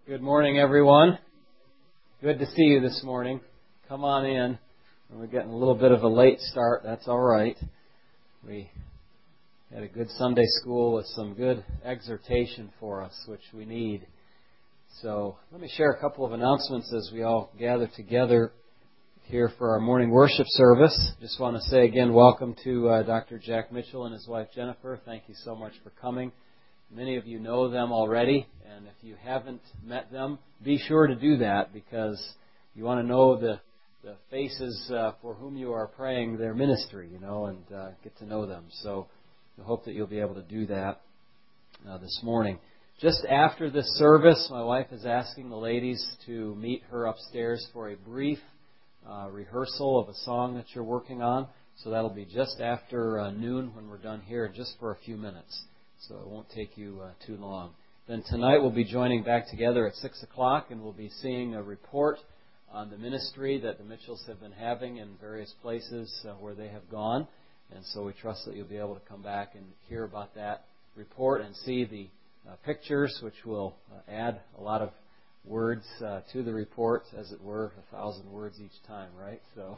Good morning, everyone. Good to see you this morning. Come on in. We're getting a little bit of a late start. That's all right. We had a good Sunday school with some good exhortation for us, which we need. So let me share a couple of announcements as we all gather together here for our morning worship service. Just want to say again, welcome to Dr. Jack Mitchell and his wife Jennifer. Thank you so much for coming. Many of you know them already, and if you haven't met them, be sure to do that because you want to know the faces for whom you are praying their ministry, and get to know them. So I hope that you'll be able to do that this morning. Just after this service, my wife is asking the ladies to meet her upstairs for a brief rehearsal of a song that you're working on. So that'll be just after noon when we're done here, just for a few minutes. So it won't take you too long. Then tonight we'll be joining back together at 6 o'clock, and we'll be seeing a report on the ministry that the Mitchells have been having in various places where they have gone. And so we trust that you'll be able to come back and hear about that report and see the pictures, which will add a lot of words to the report, as it were, 1,000 words each time, right? So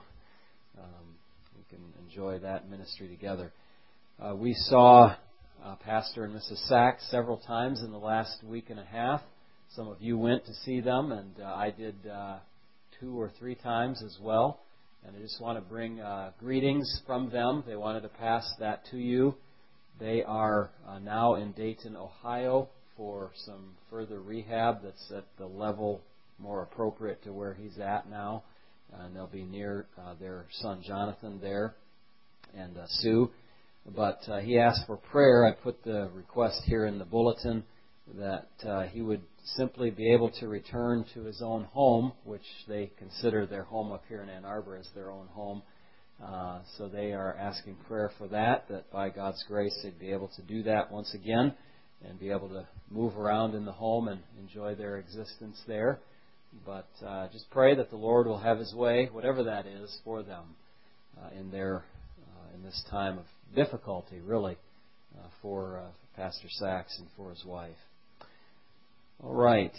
we can enjoy that ministry together. We saw Pastor and Mrs. Sachs several times in the last week and a half. Some of you went to see them, and I did 2 or 3 times as well. And I just want to bring greetings from them. They wanted to pass that to you. They are now in Dayton, Ohio for some further rehab that's at the level more appropriate to where he's at now. And they'll be near their son Jonathan there and Sue. But he asked for prayer. I put the request here in the bulletin that he would simply be able to return to his own home, which they consider their home up here in Ann Arbor as their own home. So they are asking prayer for that by God's grace they'd be able to do that once again and be able to move around in the home and enjoy their existence there. But just pray that the Lord will have His way, whatever that is, for them in this time of difficulty, really, for Pastor Sachs and for his wife. All right.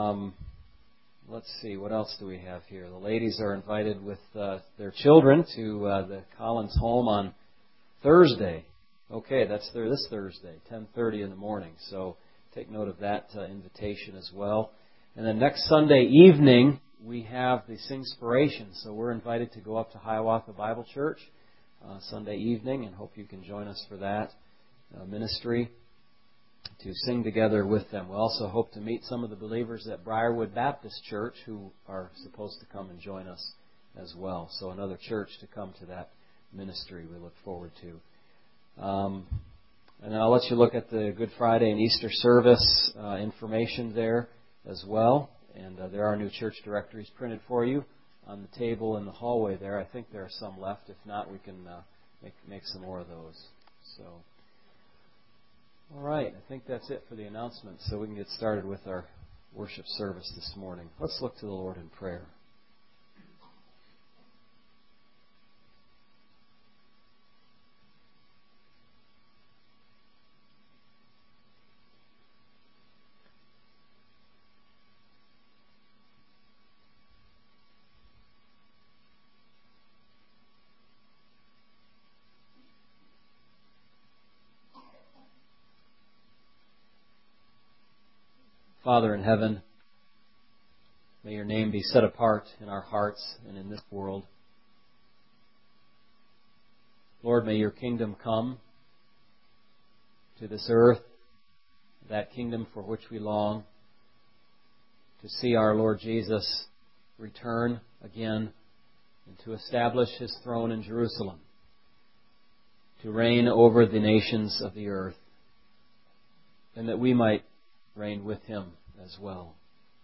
Let's see. What else do we have here? The ladies are invited with their children to the Collins home on Thursday. Okay, that's this Thursday, 10:30 in the morning. So take note of that invitation as well. And then next Sunday evening, we have the Singspiration. So we're invited to go up to Hiawatha Bible Church Sunday evening, and hope you can join us for that ministry to sing together with them. We also hope to meet some of the believers at Briarwood Baptist Church who are supposed to come and join us as well. So another church to come to that ministry we look forward to. And then I'll let you look at the Good Friday and Easter service information there as well. And there are new church directories printed for you on the table in the hallway there. I think there are some left. If not, we can make some more of those. So, all right. I think that's it for the announcements. So we can get started with our worship service this morning. Let's look to the Lord in prayer. Father in heaven, may your name be set apart in our hearts and in this world. Lord, may your kingdom come to this earth, that kingdom for which we long to see our Lord Jesus return again and to establish His throne in Jerusalem, to reign over the nations of the earth, and that we might reign with Him as well.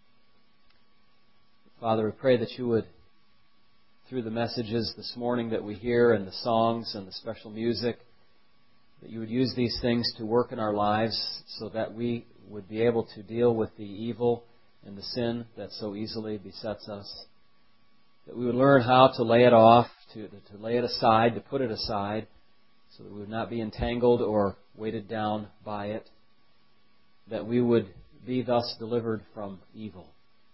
Father, we pray that you would, through the messages this morning that we hear and the songs and the special music, that you would use these things to work in our lives so that we would be able to deal with the evil and the sin that so easily besets us. That we would learn how to lay it off, to lay it aside, to put it aside, so that we would not be entangled or weighted down by it. That we would be thus delivered from evil.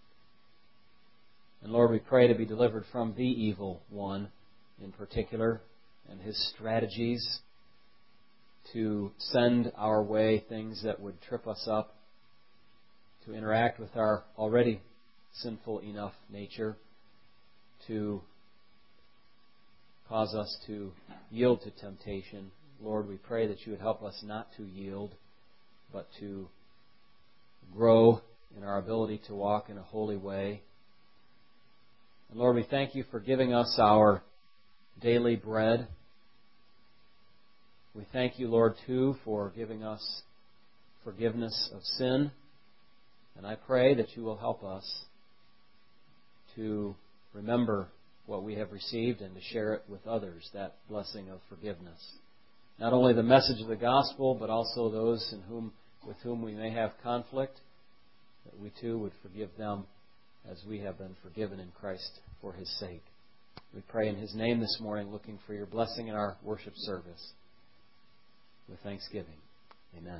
And Lord, we pray to be delivered from the evil one in particular and his strategies to send our way things that would trip us up, to interact with our already sinful enough nature, to cause us to yield to temptation. Lord, we pray that you would help us not to yield, but to grow in our ability to walk in a holy way. And Lord, we thank you for giving us our daily bread. We thank you, Lord, too, for giving us forgiveness of sin. And I pray that you will help us to remember what we have received and to share it with others, that blessing of forgiveness. Not only the message of the gospel, but also those with whom we may have conflict, that we too would forgive them as we have been forgiven in Christ for his sake. We pray in his name this morning, looking for your blessing in our worship service with thanksgiving. Amen.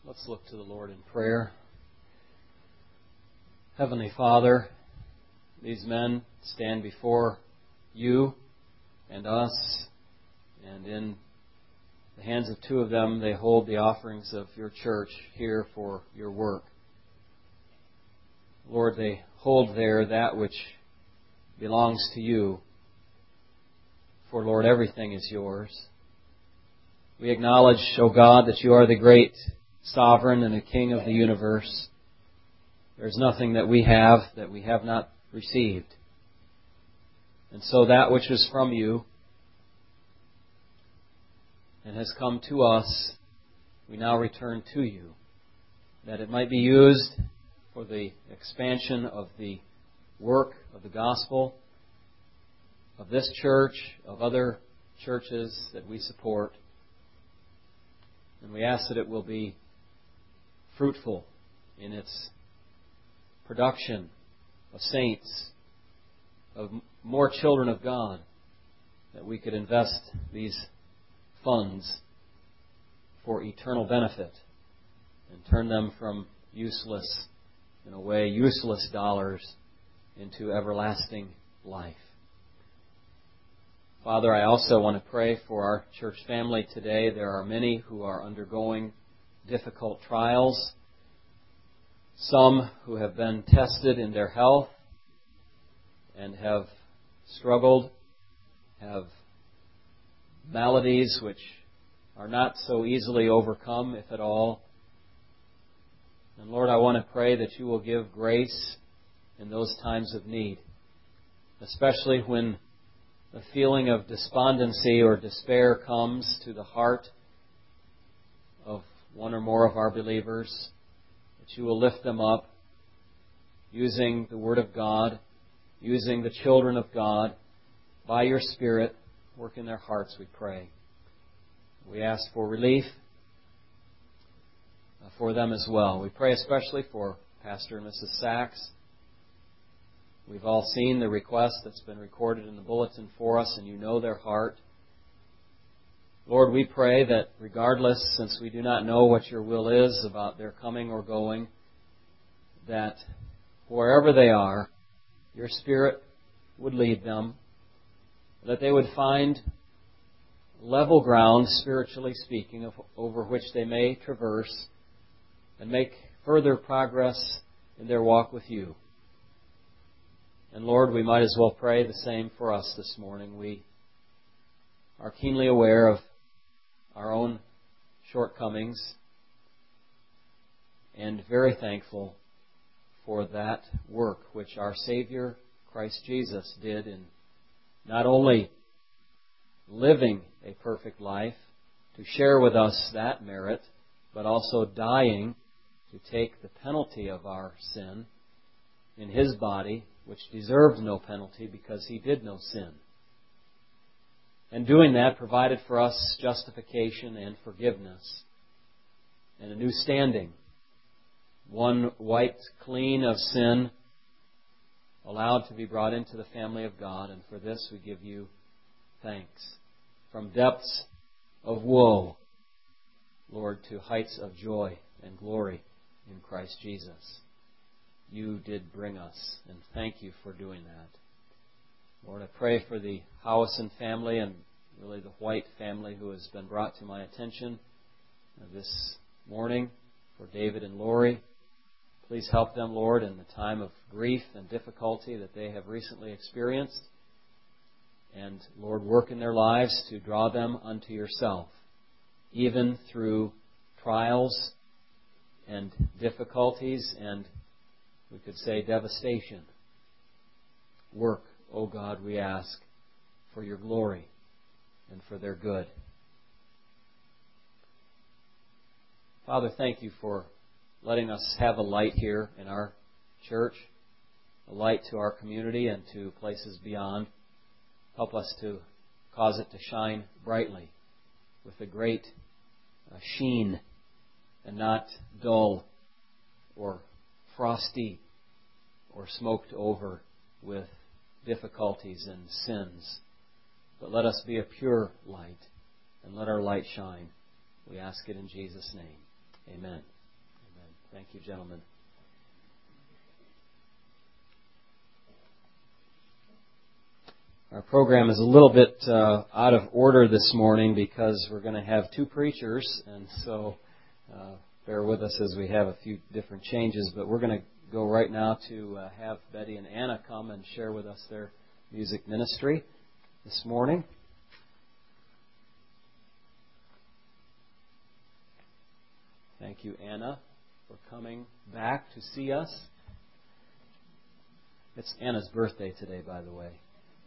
Let's look to the Lord in prayer. Heavenly Father, these men stand before you and us, and in the hands of two of them they hold the offerings of your church here for your work. Lord, they hold there that which belongs to you, for Lord, everything is yours. We acknowledge, O God, that you are the great sovereign and the King of the universe. There's nothing that we have not received. And so that which is from you and has come to us, we now return to you, that it might be used for the expansion of the work of the gospel, of this church, of other churches that we support. And we ask that it will be fruitful in its production of saints, of more children of God, that we could invest these funds for eternal benefit and turn them from useless dollars into everlasting life. Father, I also want to pray for our church family today. There are many who are undergoing difficult trials, some who have been tested in their health and have struggled, have maladies which are not so easily overcome, if at all. And Lord, I want to pray that you will give grace in those times of need, especially when the feeling of despondency or despair comes to the heart of one or more of our believers, that you will lift them up using the Word of God, using the children of God, by your Spirit, work in their hearts, we pray. We ask for relief for them as well. We pray especially for Pastor and Mrs. Sachs. We've all seen the request that's been recorded in the bulletin for us, and you know their heart. Lord, we pray that regardless, since we do not know what your will is about their coming or going, that wherever they are, your Spirit would lead them, that they would find level ground, spiritually speaking, over which they may traverse and make further progress in their walk with you. And Lord, we might as well pray the same for us this morning. We are keenly aware of our own shortcomings and very thankful for that work which our Savior, Christ Jesus, did in not only living a perfect life to share with us that merit, but also dying to take the penalty of our sin in His body, which deserved no penalty because He did no sin. And doing that provided for us justification and forgiveness and a new standing, one wiped clean of sin, allowed to be brought into the family of God. And for this we give you thanks. From depths of woe, Lord, to heights of joy and glory in Christ Jesus. You did bring us, and thank you for doing that. Lord, I pray for the Howison family and really the White family who has been brought to my attention this morning, for David and Lori. Please help them, Lord, in the time of grief and difficulty that they have recently experienced. And, Lord, work in their lives to draw them unto yourself, even through trials and difficulties and, we could say, devastation. Work, O God, we ask, for your glory and for their good. Father, thank you for letting us have a light here in our church, a light to our community and to places beyond. Help us to cause it to shine brightly with a great sheen and not dull or frosty or smoked over with difficulties and sins. But let us be a pure light and let our light shine. We ask it in Jesus' name. Amen. Thank you, gentlemen. Our program is a little bit out of order this morning because we're going to have two preachers, and so bear with us as we have a few different changes. But we're going to go right now to have Betty and Anna come and share with us their music ministry this morning. Thank you, Anna, for coming back to see us. It's Anna's birthday today, by the way.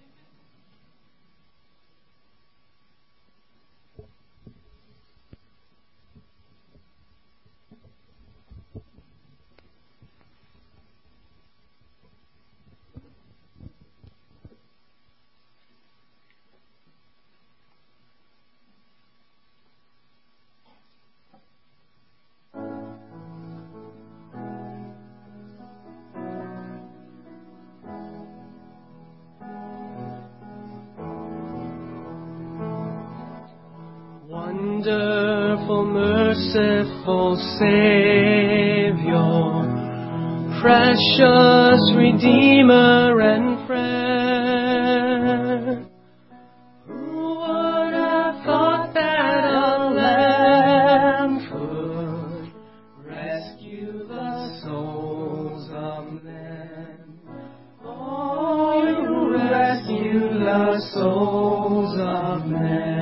Wonderful, merciful Savior, precious Redeemer and friend, who would have thought that a lamb could rescue the souls of men? Oh, you rescue the souls of men.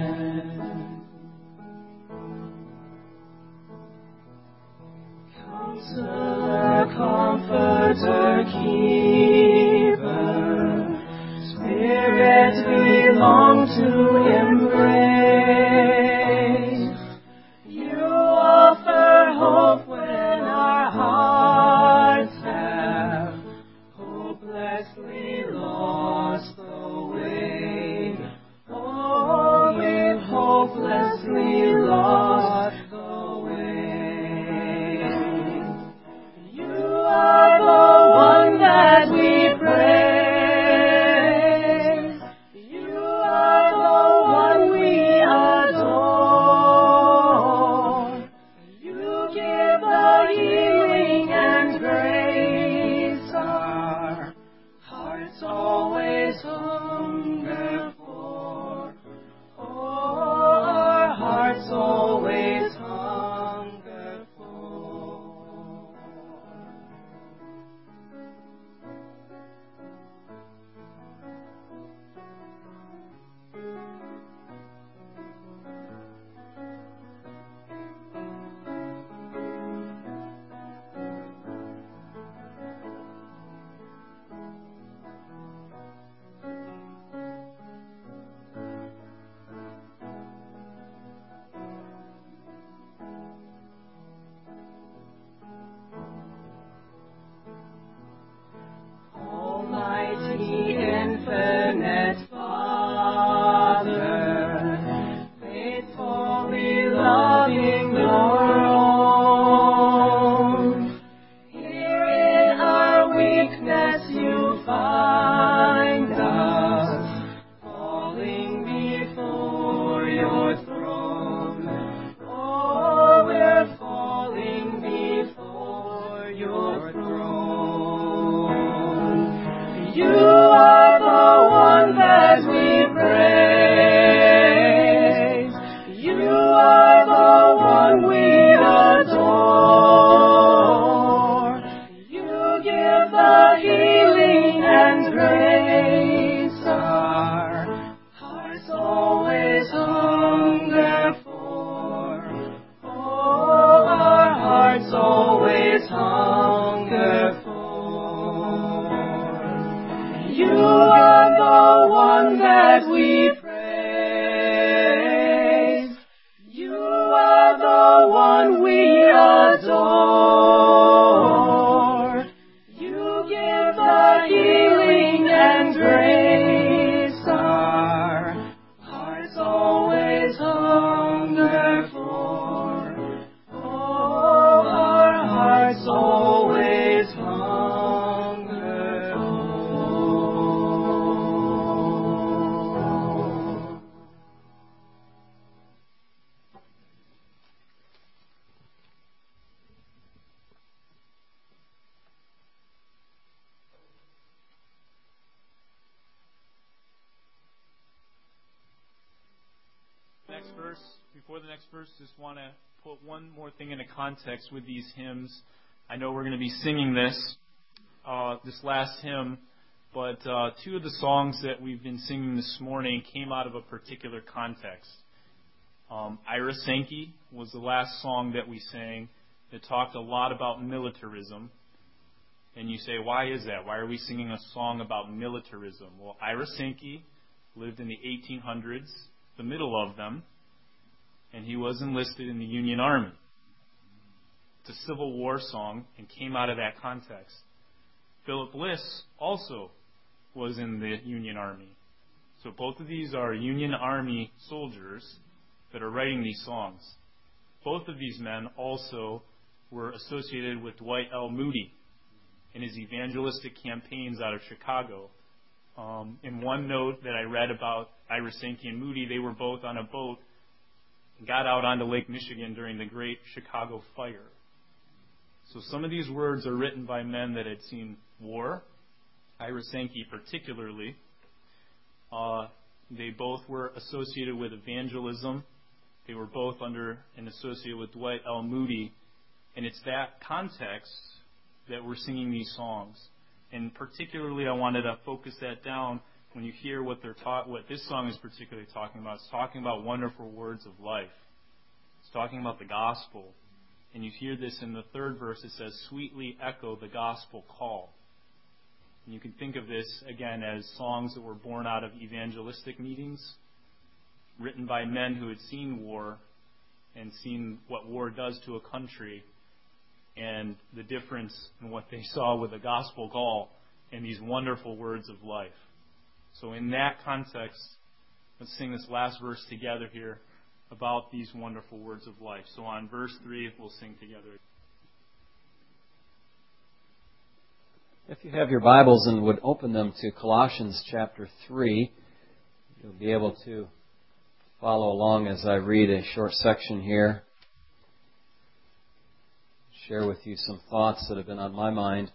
Comforter, keeper, Spirit we long to embrace. You offer hope when our hearts have hopelessly lost the way. Oh, we've hopelessly lost the way. You are the one that we praise. You are the one we adore. You give the healing and grace our hearts always hunger for. Oh, our hearts always hunger for. Almighty, infinite Father, faithfully loving your own, here in our weakness you find us, falling before your throne. Oh, we're falling before your throne. You are the one that we praise. You are the one we adore. You give the healing and grace our hearts always hunger for. Oh, our hearts always hunger for. You are the one that we praise. You are the one we adore. You give the healing and grace our hearts always hunger for. Oh, our hearts always hunger for. before the next verse, just want to put one more thing into context with these hymns. I know we're going to be singing this last hymn, but two of the songs that we've been singing this morning came out of a particular context. Ira Sankey was the last song that we sang that talked a lot about militarism. And you say, why is that? Why are we singing a song about militarism? Well, Ira Sankey lived in the 1800s, the middle of them, and he was enlisted in the Union Army. It's a Civil War song and came out of that context. Philip Bliss also was in the Union Army. So both of these are Union Army soldiers that are writing these songs. Both of these men also were associated with Dwight L. Moody in his evangelistic campaigns out of Chicago. In one note that I read about Ira Sankey and Moody, they were both on a boat and got out onto Lake Michigan during the Great Chicago Fire. So some of these words are written by men that had seen war. Ira Sankey particularly. They both were associated with evangelism. They were both under and associated with Dwight L. Moody. And it's that context that we're singing these songs. And particularly I wanted to focus that down when you hear what this song is particularly talking about. It's talking about wonderful words of life. It's talking about the gospel. And you hear this in the third verse. It says, sweetly echo the gospel call. And you can think of this, again, as songs that were born out of evangelistic meetings, written by men who had seen war and seen what war does to a country, and the difference in what they saw with the gospel call and these wonderful words of life. So in that context, let's sing this last verse together here about these wonderful words of life. So on verse 3, we'll sing together. If you have your Bibles and would open them to Colossians chapter 3, you'll be able to follow along as I read a short section here. Share with you some thoughts that have been on my mind.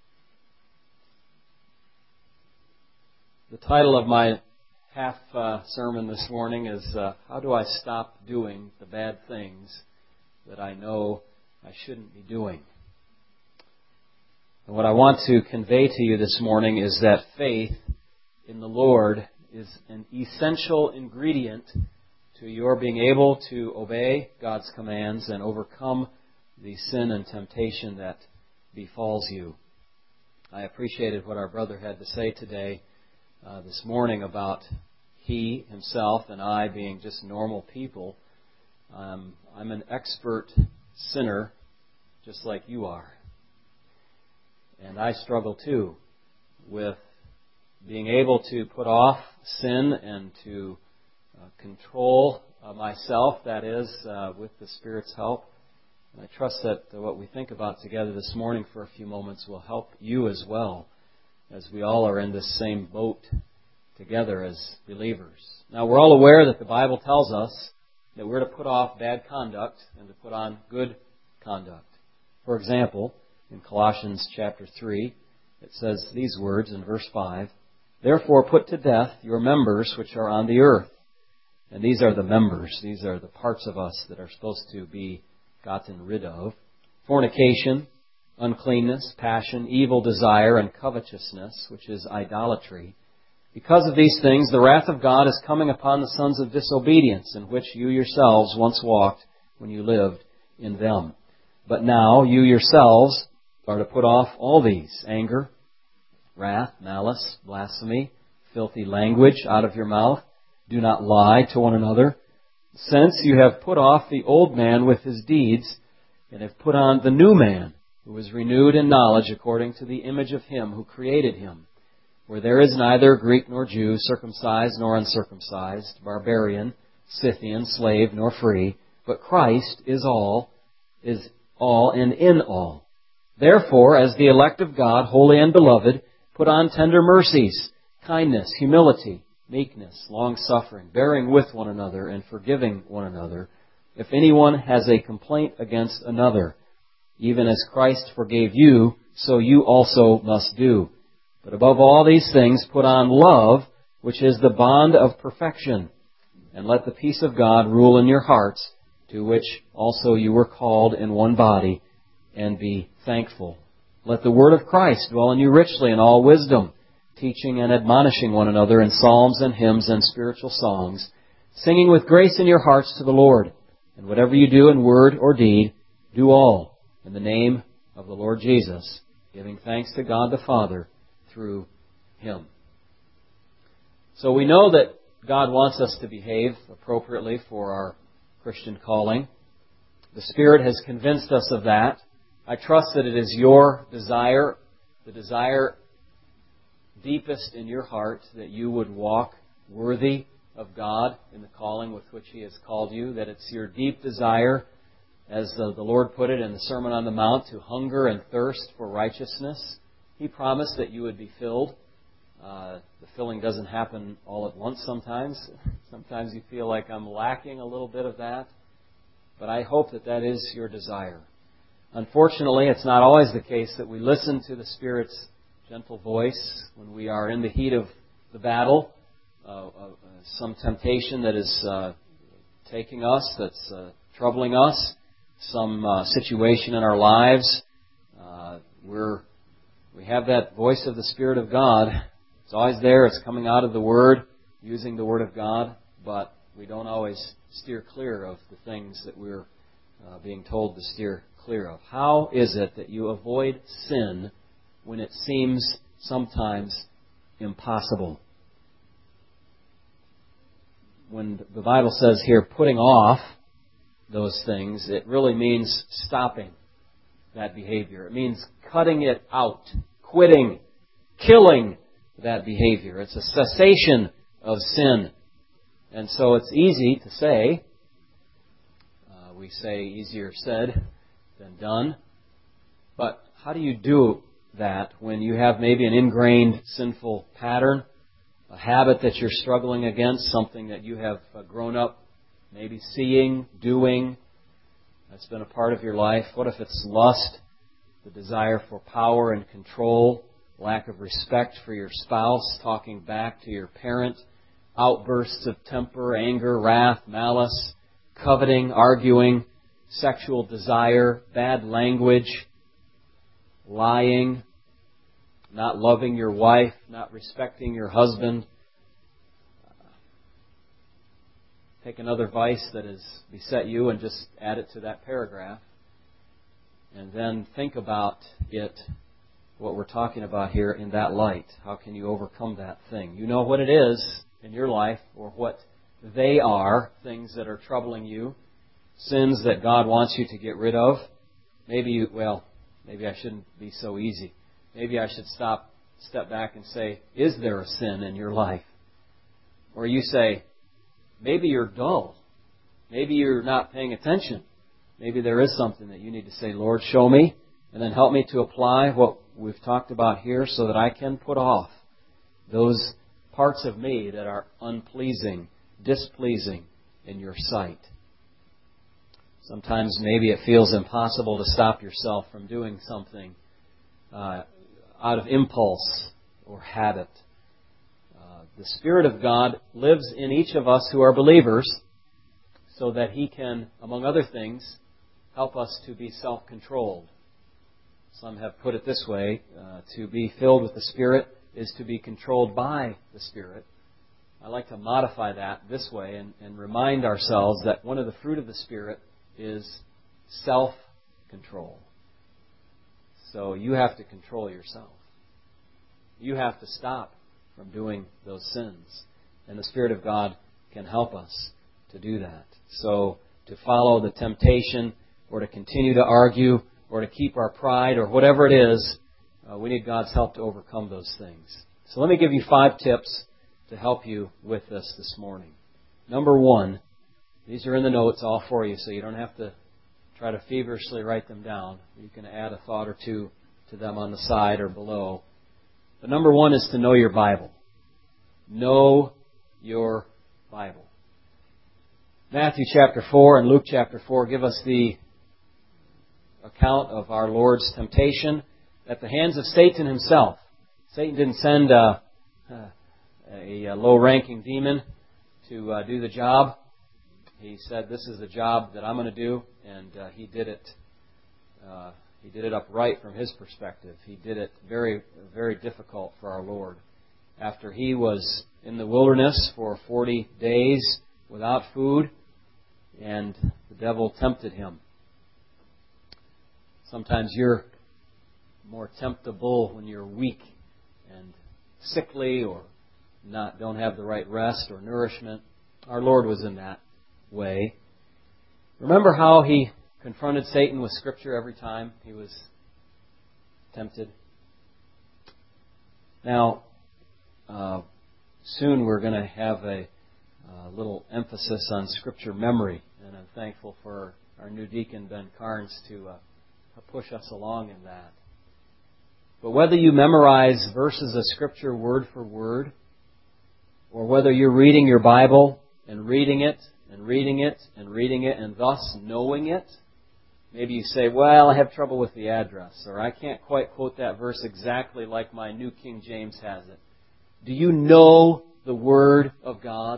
The title of my half sermon this morning is How Do I Stop Doing the Bad Things That I Know I Shouldn't Be Doing? And what I want to convey to you this morning is that faith in the Lord is an essential ingredient to your being able to obey God's commands and overcome the sin and temptation that befalls you. I appreciated what our brother had to say today, this morning, about he, himself, and I being just normal people. I'm an expert sinner, just like you are. And I struggle too with being able to put off sin and to control myself, that is, with the Spirit's help. And I trust that what we think about together this morning for a few moments will help you as well, as we all are in this same boat together as believers. Now, we're all aware that the Bible tells us that we're to put off bad conduct and to put on good conduct. For example, in Colossians chapter 3, it says these words in verse 5, therefore put to death your members which are on the earth. And these are the members. These are the parts of us that are supposed to be gotten rid of. Fornication, uncleanness, passion, evil desire, and covetousness, which is idolatry. Because of these things, the wrath of God is coming upon the sons of disobedience, in which you yourselves once walked when you lived in them. But now you yourselves are to put off all these: anger, wrath, malice, blasphemy, filthy language out of your mouth. Do not lie to one another, since you have put off the old man with his deeds, and have put on the new man, who is renewed in knowledge according to the image of him who created him, where there is neither Greek nor Jew, circumcised nor uncircumcised, barbarian, Scythian, slave nor free, but Christ is all and in all. Therefore, as the elect of God, holy and beloved, put on tender mercies, kindness, humility, meekness, long-suffering, bearing with one another and forgiving one another, if anyone has a complaint against another. Even as Christ forgave you, so you also must do. But above all these things, put on love, which is the bond of perfection. and let the peace of God rule in your hearts, to which also you were called in one body, and be thankful. Let the word of Christ dwell in you richly in all wisdom, teaching and admonishing one another in psalms and hymns and spiritual songs, singing with grace in your hearts to the Lord. And whatever you do in word or deed, do all in the name of the Lord Jesus, giving thanks to God the Father through Him. So we know that God wants us to behave appropriately for our Christian calling. The Spirit has convinced us of that. I trust that it is your desire, the desire deepest in your heart, that you would walk worthy of God in the calling with which He has called you, that it's your deep desire, as the Lord put it in the Sermon on the Mount, to hunger and thirst for righteousness. He promised that you would be filled. The filling doesn't happen all at once sometimes. Sometimes you feel like I'm lacking a little bit of that. But I hope that that is your desire. Unfortunately, it's not always the case that we listen to the Spirit's gentle voice when we are in the heat of the battle, some temptation that is taking us, that's troubling us, some situation in our lives. We have that voice of the Spirit of God. It's always there. It's coming out of the Word, using the Word of God, but we don't always steer clear of the things that we're being told to steer clear of. How is it that you avoid sin when it seems sometimes impossible? When the Bible says here, putting off those things, it really means stopping that behavior. It means cutting it out, quitting, killing that behavior. It's a cessation of sin. And so it's easy to say. We say easier said than done. But how do you do that when you have maybe an ingrained sinful pattern, a habit that you're struggling against, something that you have grown up maybe seeing, doing, that's been a part of your life? What if it's lust, the desire for power and control, lack of respect for your spouse, talking back to your parent, outbursts of temper, anger, wrath, malice, coveting, arguing, sexual desire, bad language, lying, not loving your wife, not respecting your husband? Take another vice that has beset you and just add it to that paragraph. And then think about it, what we're talking about here, in that light. How can you overcome that thing? You know what it is in your life, or what they are, things that are troubling you, sins that God wants you to get rid of. Maybe I shouldn't be so easy. Maybe I should step back and say, is there a sin in your life? Or you say, maybe you're dull. Maybe you're not paying attention. Maybe there is something that you need to say, Lord, show me, and then help me to apply what we've talked about here so that I can put off those parts of me that are unpleasing, displeasing in your sight. Sometimes maybe it feels impossible to stop yourself from doing something out of impulse or habit. The Spirit of God lives in each of us who are believers so that He can, among other things, help us to be self-controlled. Some have put it this way, to be filled with the Spirit is to be controlled by the Spirit. I like to modify that this way and remind ourselves that one of the fruit of the Spirit is self-control. So you have to control yourself. You have to stop from doing those sins. And the Spirit of God can help us to do that. So to follow the temptation, or to continue to argue, or to keep our pride, or whatever it is, we need God's help to overcome those things. So let me give you 5 tips to help you with this morning. Number 1, these are in the notes all for you, so you don't have to try to feverishly write them down. You can add a thought or two to them on the side or below. But number 1 is to know your Bible. Know your Bible. Matthew chapter 4 and Luke chapter 4 give us the account of our Lord's temptation at the hands of Satan himself. Satan didn't send a low-ranking demon to do the job. He said, "This is the job that I'm going to do," and he did it. He did it upright from his perspective. He did it very, very difficult for our Lord. After he was in the wilderness for 40 days without food, and the devil tempted him. Sometimes you're more temptable when you're weak and sickly or don't have the right rest or nourishment. Our Lord was in that way. Remember how he confronted Satan with Scripture every time he was tempted? Now, soon we're going to have a little emphasis on Scripture memory, and I'm thankful for our new deacon, Ben Carnes, to push us along in that. But whether you memorize verses of Scripture word for word, or whether you're reading your Bible and reading it and reading it and reading it and thus knowing it, maybe you say, "Well, I have trouble with the address," or "I can't quite quote that verse exactly like my New King James has it." Do you know the Word of God?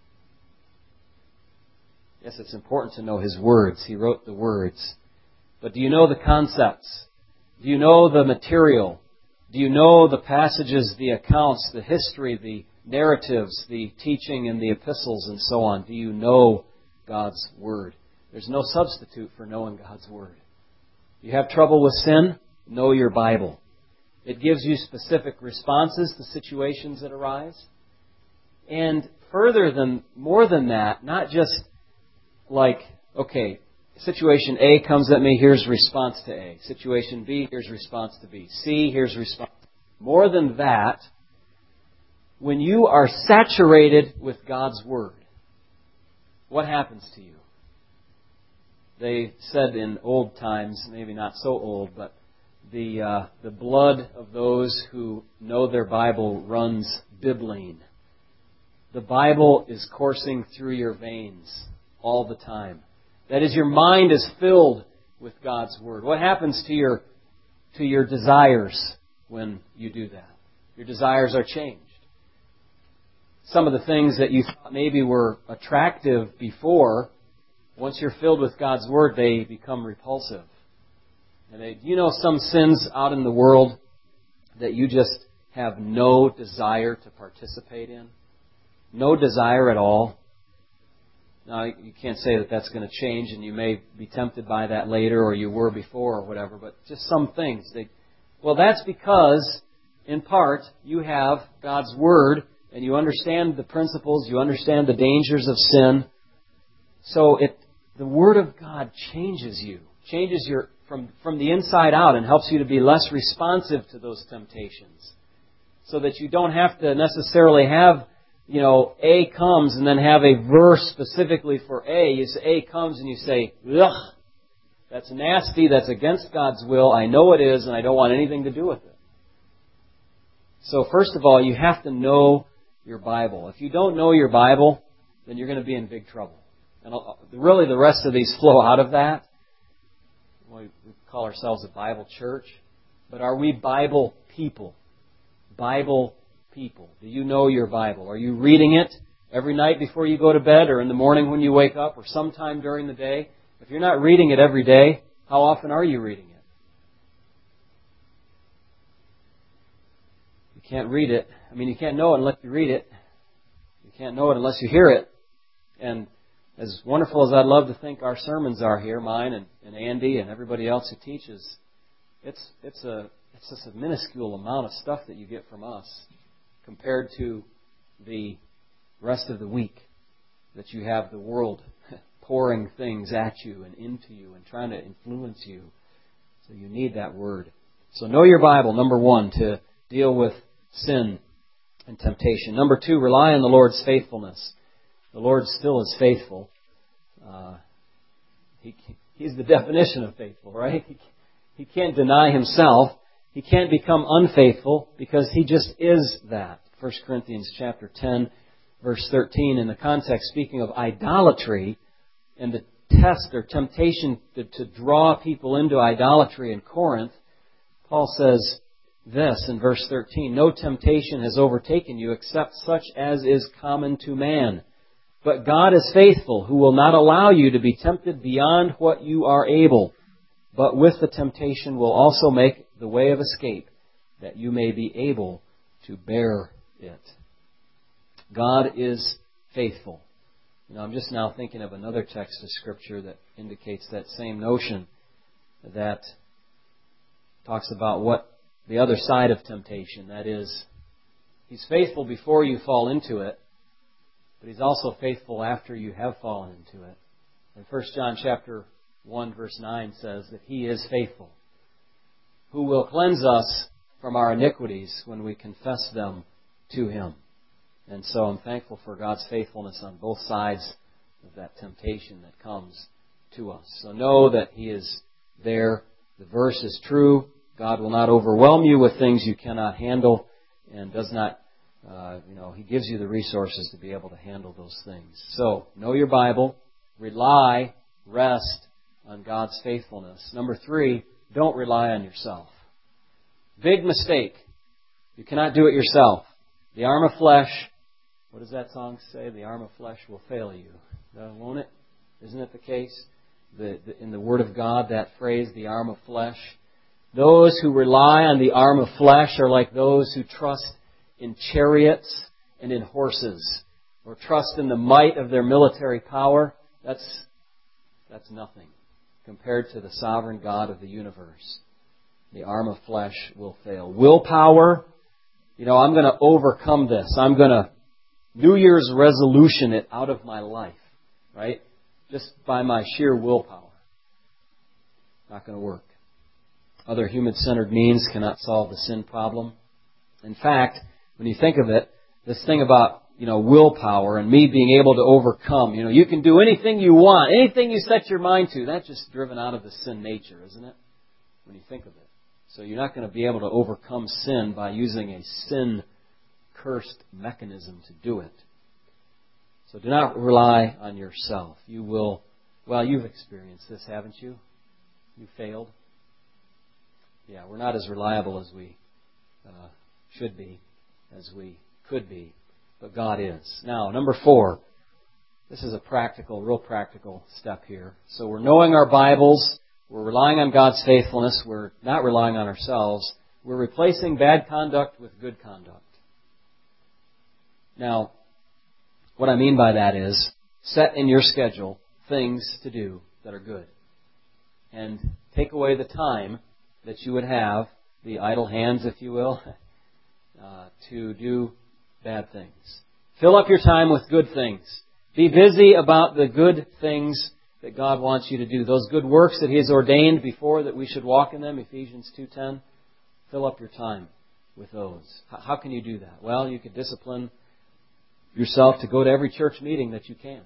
Yes, it's important to know His words. He wrote the words. But do you know the concepts? Do you know the material? Do you know the passages, the accounts, the history, the narratives, the teaching in the epistles and so on? Do you know God's Word? There's no substitute for knowing God's Word. You have trouble with sin? Know your Bible. It gives you specific responses to situations that arise. And more than that, not just like, okay, situation A comes at me, here's response to A. Situation B, here's response to B. C, here's response. More than that, when you are saturated with God's Word, what happens to you? They said in old times, maybe not so old, but the blood of those who know their Bible runs bibline. The Bible is coursing through your veins all the time. That is, your mind is filled with God's Word. What happens to your desires when you do that? Your desires are changed. Some of the things that you thought maybe were attractive before, once you're filled with God's Word, they become repulsive. And you know some sins out in the world that you just have no desire to participate in? No desire at all. Now, you can't say that that's going to change, and you may be tempted by that later, or you were before, or whatever, but just some things. Well, that's because, in part, you have God's Word, and you understand the principles, you understand the dangers of sin. So the Word of God changes you, changes from the inside out, and helps you to be less responsive to those temptations. So that you don't have to necessarily have, A comes and then have a verse specifically for A. You say A comes and you say, "Ugh, that's nasty, that's against God's will, I know it is, and I don't want anything to do with it." So first of all, you have to know your Bible. If you don't know your Bible, then you're going to be in big trouble. And really the rest of these flow out of that. We call ourselves a Bible church. But are we Bible people? Bible people. Do you know your Bible? Are you reading it every night before you go to bed, or in the morning when you wake up, or sometime during the day? If you're not reading it every day, how often are you reading it? You can't read it. You can't know it unless you read it. You can't know it unless you hear it. And as wonderful as I'd love to think our sermons are here, mine and Andy and everybody else who teaches, it's just a minuscule amount of stuff that you get from us compared to the rest of the week that you have the world pouring things at you and into you and trying to influence you. So you need that Word. So know your Bible, number one, to deal with sin and temptation. Number two, rely on the Lord's faithfulness. The Lord still is faithful. He's the definition of faithful, right? He can't deny Himself. He can't become unfaithful because He just is that. 1 Corinthians chapter 10, verse 13, in the context speaking of idolatry and the test or temptation to draw people into idolatry in Corinth, Paul says this in verse 13, "No temptation has overtaken you except such as is common to man. But God is faithful, who will not allow you to be tempted beyond what you are able, but with the temptation will also make the way of escape, that you may be able to bear it. God is faithful. I'm just now thinking of another text of Scripture that indicates that same notion, that talks about what the other side of temptation, that is, He's faithful before you fall into it, but He's also faithful after you have fallen into it. And 1 John chapter 1 verse 9 says that He is faithful, who will cleanse us from our iniquities when we confess them to Him. And so I'm thankful for God's faithfulness on both sides of that temptation that comes to us. So know that He is there. The verse is true. God will not overwhelm you with things you cannot handle, and does not, He gives you the resources to be able to handle those things. So, know your Bible. Rely, rest on God's faithfulness. Number 3, don't rely on yourself. Big mistake. You cannot do it yourself. The arm of flesh, what does that song say? The arm of flesh will fail you. Won't it? Isn't it the case? In the Word of God, that phrase, the arm of flesh. Those who rely on the arm of flesh are like those who trust in chariots and in horses, or trust in the might of their military power. That's nothing compared to the sovereign God of the universe. The arm of flesh will fail. Willpower, I'm going to overcome this. I'm going to New Year's resolution it out of my life, right? Just by my sheer willpower. Not going to work. Other human-centered means cannot solve the sin problem. In fact, when you think of it, this thing about, willpower and me being able to overcome, you can do anything you want, anything you set your mind to. That's just driven out of the sin nature, isn't it? When you think of it. So you're not going to be able to overcome sin by using a sin-cursed mechanism to do it. So do not rely on yourself. You will, you've experienced this, haven't you? You failed. Yeah, we're not as reliable as we should be, as we could be, but God is. Now, number 4. This is a real practical step here. So we're knowing our Bibles. We're relying on God's faithfulness. We're not relying on ourselves. We're replacing bad conduct with good conduct. Now, what I mean by that is, set in your schedule things to do that are good. And take away the time that you would have, the idle hands, if you will, to do bad things. Fill up your time with good things. Be busy about the good things that God wants you to do. Those good works that He has ordained before that we should walk in them, Ephesians 2:10. Fill up your time with those. How can you do that? Well, you could discipline yourself to go to every church meeting that you can.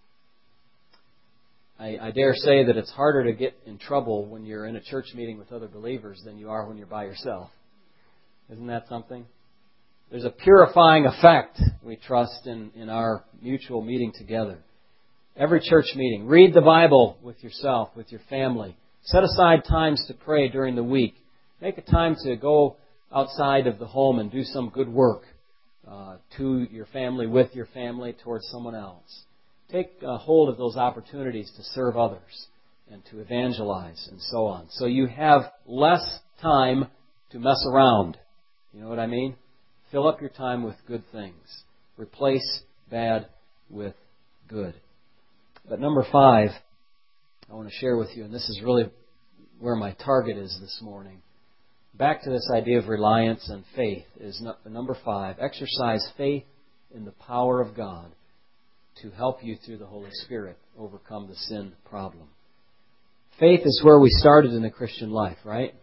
I dare say that it's harder to get in trouble when you're in a church meeting with other believers than you are when you're by yourself. Isn't that something? There's a purifying effect, we trust, in our mutual meeting together. Every church meeting. Read the Bible with yourself, with your family. Set aside times to pray during the week. Make a time to go outside of the home and do some good work to your family, with your family, towards someone else. Take hold of those opportunities to serve others and to evangelize and so on. So you have less time to mess around. You know what I mean? Fill up your time with good things. Replace bad with good. But number 5, I want to share with you, and this is really where my target is this morning. Back to this idea of reliance and faith is number 5. Exercise faith in the power of God to help you through the Holy Spirit overcome the sin problem. Faith is where we started in the Christian life, right?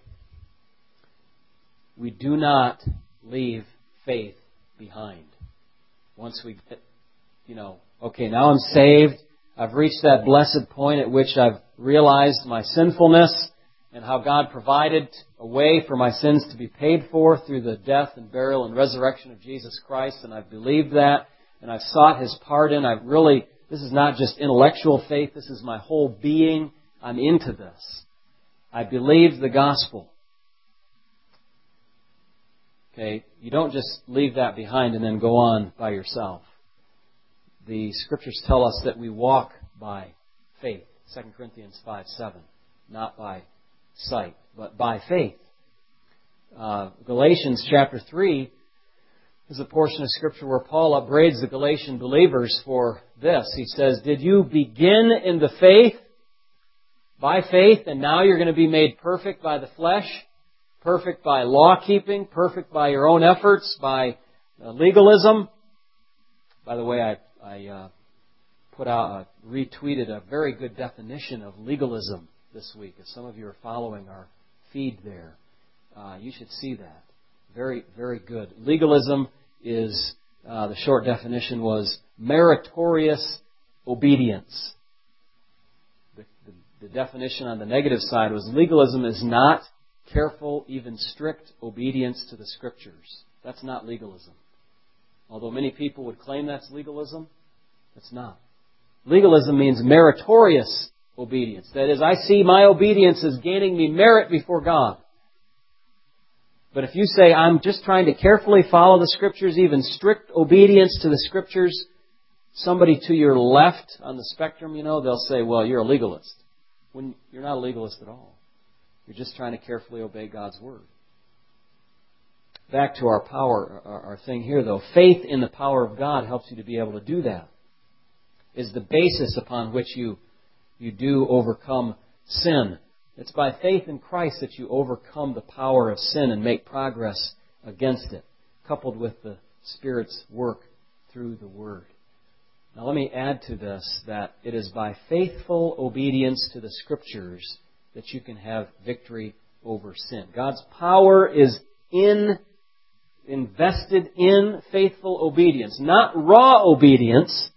We do not leave faith behind. Once we get, okay, now I'm saved. I've reached that blessed point at which I've realized my sinfulness and how God provided a way for my sins to be paid for through the death and burial and resurrection of Jesus Christ, and I've believed that, and I've sought His pardon. This is not just intellectual faith, this is my whole being. I'm into this. I believe the gospel. Okay, you don't just leave that behind and then go on by yourself. the Scriptures tell us that we walk by faith. 2 Corinthians 5:7. Not by sight, but by faith. Galatians chapter 3 is a portion of Scripture where Paul upbraids the Galatian believers for this. He says, did you begin in the faith, by faith, and now you're going to be made perfect by the flesh, perfect by law-keeping, perfect by your own efforts, by legalism? By the way, I retweeted a very good definition of legalism this week. If some of you are following our feed there, you should see that. Very, very good. Legalism is, the short definition was meritorious obedience. The definition on the negative side was legalism is not careful, even strict obedience to the Scriptures. That's not legalism. Although many people would claim that's legalism, it's not. Legalism means meritorious obedience. That is, I see my obedience as gaining me merit before God. But if you say, I'm just trying to carefully follow the Scriptures, even strict obedience to the Scriptures, somebody to your left on the spectrum, they'll say, well, you're a legalist. When you're not a legalist at all. You're just trying to carefully obey God's Word. Back to our thing here, though. Faith in the power of God helps you to be able to do that. Is the basis upon which you do overcome sin. It's by faith in Christ that you overcome the power of sin and make progress against it, coupled with the Spirit's work through the Word. Now let me add to this that it is by faithful obedience to the Scriptures that you can have victory over sin. God's power is invested in faithful obedience. Not raw obedience,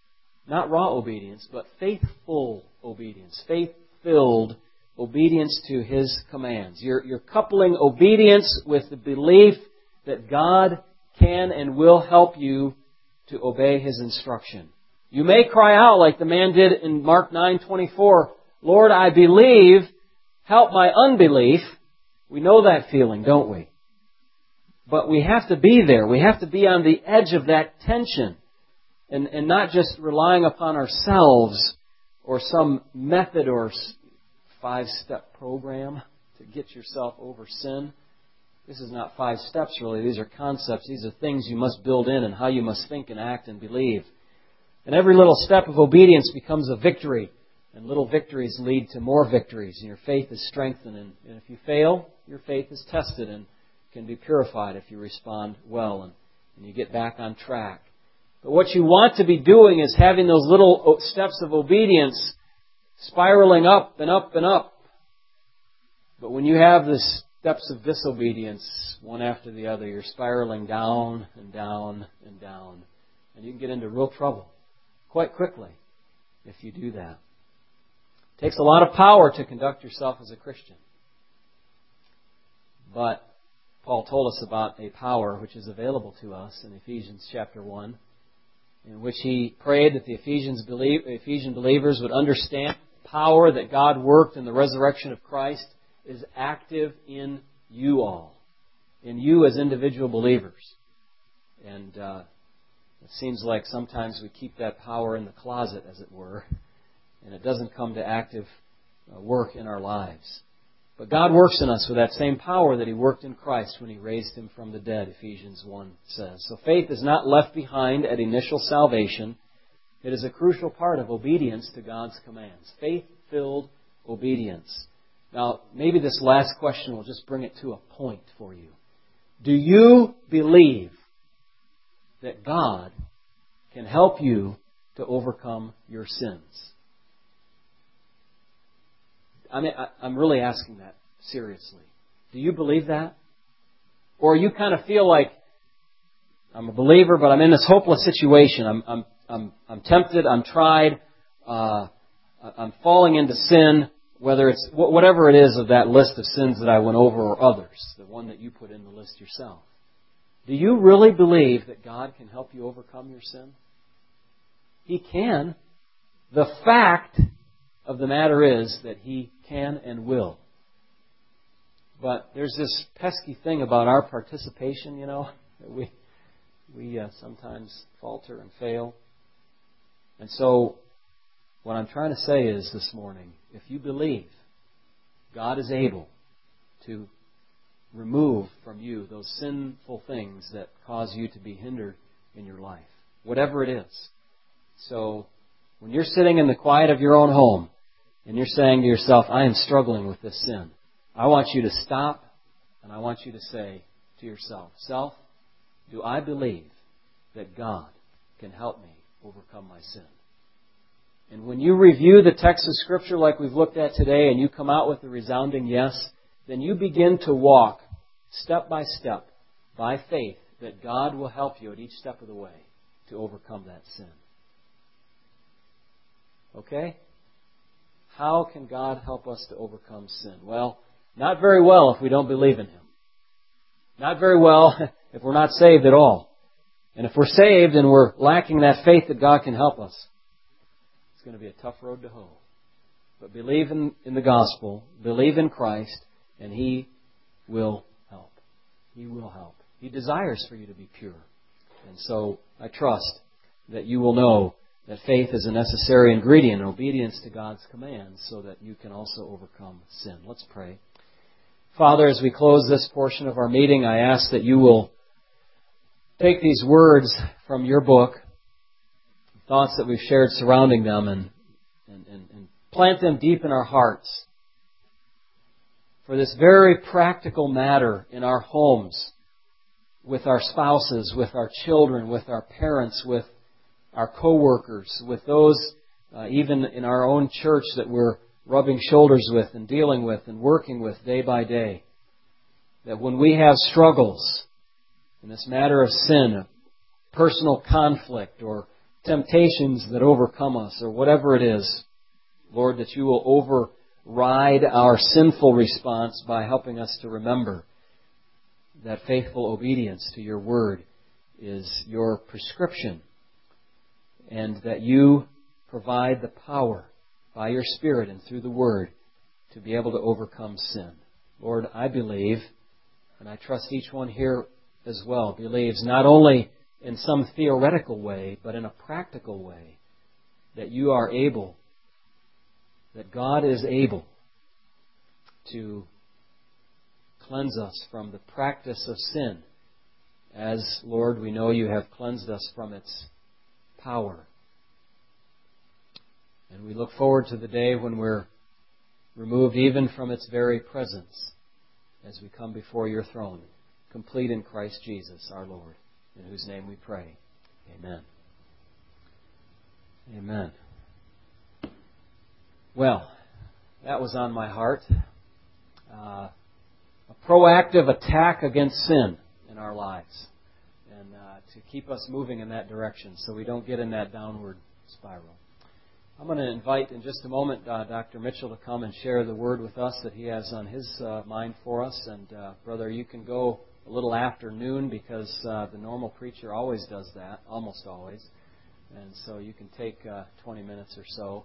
but faithful obedience. Faith-filled obedience to His commands. You're coupling obedience with the belief that God can and will help you to obey His instruction. You may cry out like the man did in Mark 9:24, Lord, I believe, help my unbelief. We know that feeling, don't we? But we have to be there. We have to be on the edge of that tension and not just relying upon ourselves or some method or 5-step program to get yourself over sin. This is not 5 steps, really. These are concepts. These are things you must build in and how you must think and act and believe. And every little step of obedience becomes a victory. And little victories lead to more victories. And your faith is strengthened. And if you fail, your faith is tested and can be purified if you respond well and you get back on track. But what you want to be doing is having those little steps of obedience spiraling up and up and up. But when you have the steps of disobedience, one after the other, you're spiraling down and down and down. And you can get into real trouble quite quickly if you do that. It takes a lot of power to conduct yourself as a Christian. But Paul told us about a power which is available to us in Ephesians chapter 1, in which he prayed that the Ephesian believers would understand the power that God worked in the resurrection of Christ is active in you all, in you as individual believers. And it seems like sometimes we keep that power in the closet, as it were, and it doesn't come to active work in our lives. But God works in us with that same power that He worked in Christ when He raised Him from the dead, Ephesians 1 says. So faith is not left behind at initial salvation. It is a crucial part of obedience to God's commands. Faith-filled obedience. Now, maybe this last question will just bring it to a point for you. Do you believe that God can help you to overcome your sins? I'm really asking that seriously. Do you believe that? Or you kind of feel like, I'm a believer, but I'm in this hopeless situation. I'm tempted, I'm tried, I'm falling into sin, whether it's whatever it is of that list of sins that I went over or others, the one that you put in the list yourself. Do you really believe that God can help you overcome your sin? He can. The fact of the matter is that He can and will. But there's this pesky thing about our participation, that we sometimes falter and fail. And so, what I'm trying to say is this morning, if you believe God is able to remove from you those sinful things that cause you to be hindered in your life, whatever it is. So, when you're sitting in the quiet of your own home and you're saying to yourself, I am struggling with this sin, I want you to stop and I want you to say to yourself, Self, do I believe that God can help me overcome my sin? And when you review the text of Scripture like we've looked at today and you come out with a resounding yes, then you begin to walk step by step by faith that God will help you at each step of the way to overcome that sin. Okay? How can God help us to overcome sin? Well, not very well if we don't believe in Him. Not very well if we're not saved at all. And if we're saved and we're lacking that faith that God can help us, it's going to be a tough road to hoe. But believe in the gospel, believe in Christ, and He will help. He will help. He desires for you to be pure. And so I trust that you will know that faith is a necessary ingredient in obedience to God's commands so that you can also overcome sin. Let's pray. Father, as we close this portion of our meeting, I ask that you will take these words from your book, thoughts that we've shared surrounding them, and plant them deep in our hearts for this very practical matter in our homes, with our spouses, with our children, with our parents, with our co-workers, with those even in our own church that we're rubbing shoulders with and dealing with and working with day by day. That when we have struggles in this matter of sin, of personal conflict or temptations that overcome us or whatever it is, Lord, that you will override our sinful response by helping us to remember that faithful obedience to your word is your prescription, and that you provide the power by your Spirit and through the Word to be able to overcome sin. Lord, I believe, and I trust each one here as well, believes not only in some theoretical way, but in a practical way, that you are able, that God is able to cleanse us from the practice of sin, as, Lord, we know you have cleansed us from its power. And we look forward to the day when we're removed even from its very presence as we come before your throne, complete in Christ Jesus, our Lord, in whose name we pray. Amen. Amen. Well, that was on my heart. A proactive attack against sin in our lives, and to keep us moving in that direction so we don't get in that downward spiral. I'm going to invite in just a moment Dr. Mitchell to come and share the word with us that he has on his mind for us. And brother, you can go a little after noon because the normal preacher always does that, almost always. And so you can take 20 minutes or so.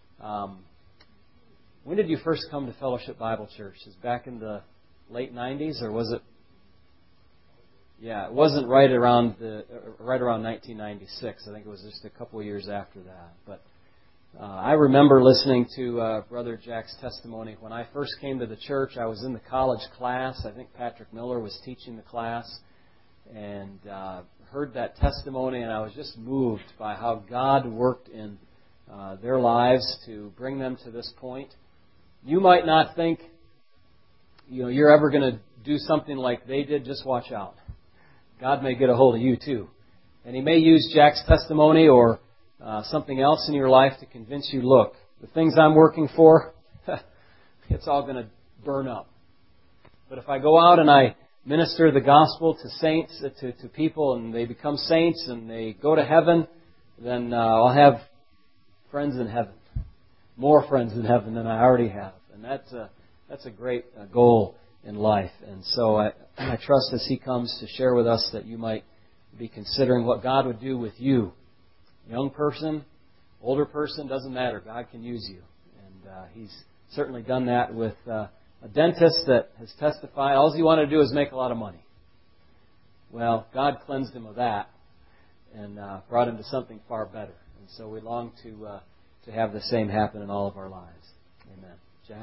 When did you first come to Fellowship Bible Church? Is it back in the late 90s, or was it? Yeah, it wasn't right around 1996. I think it was just a couple of years after that. But I remember listening to Brother Jack's testimony. When I first came to the church, I was in the college class. I think Patrick Miller was teaching the class, and heard that testimony, and I was just moved by how God worked in their lives to bring them to this point. You might not think you're ever going to do something like they did. Just watch out. God may get a hold of you too. And He may use Jack's testimony or something else in your life to convince you, look, the things I'm working for, it's all going to burn up. But if I go out and I minister the gospel to saints, to people, and they become saints and they go to heaven, then I'll have friends in heaven. More friends in heaven than I already have. And that's a great goal in life. And so I trust as he comes to share with us that you might be considering what God would do with you. Young person, older person, doesn't matter. God can use you. And He's certainly done that with a dentist that has testified. All he wanted to do is make a lot of money. Well, God cleansed him of that and brought him to something far better. And so we long to have the same happen in all of our lives. Amen. Jack?